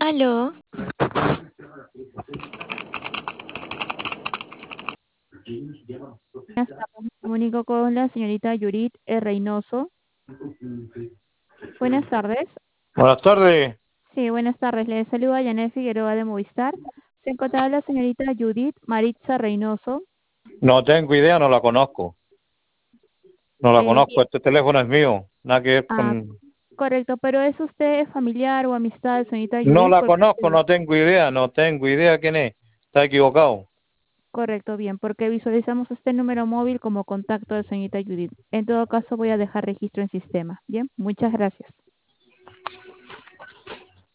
Aló, Buenas tardes, me comunico con la señorita Yurit Reynoso. Buenas tardes. Buenas tardes. Sí, buenas tardes. Le saluda Janet Figueroa de Movistar. Se encontraba la señorita Judith Maritza Reynoso. No tengo idea, no la conozco. No la conozco, Bien. este teléfono es mío. Nada que ver Ah, con... correcto, pero ¿es usted familiar o amistad de señorita No Judith? la conozco, no tengo idea quién es. Está equivocado. Correcto, bien, porque visualizamos este número móvil como contacto de señorita Judith. En todo caso, voy a dejar registro en sistema. Bien, muchas gracias.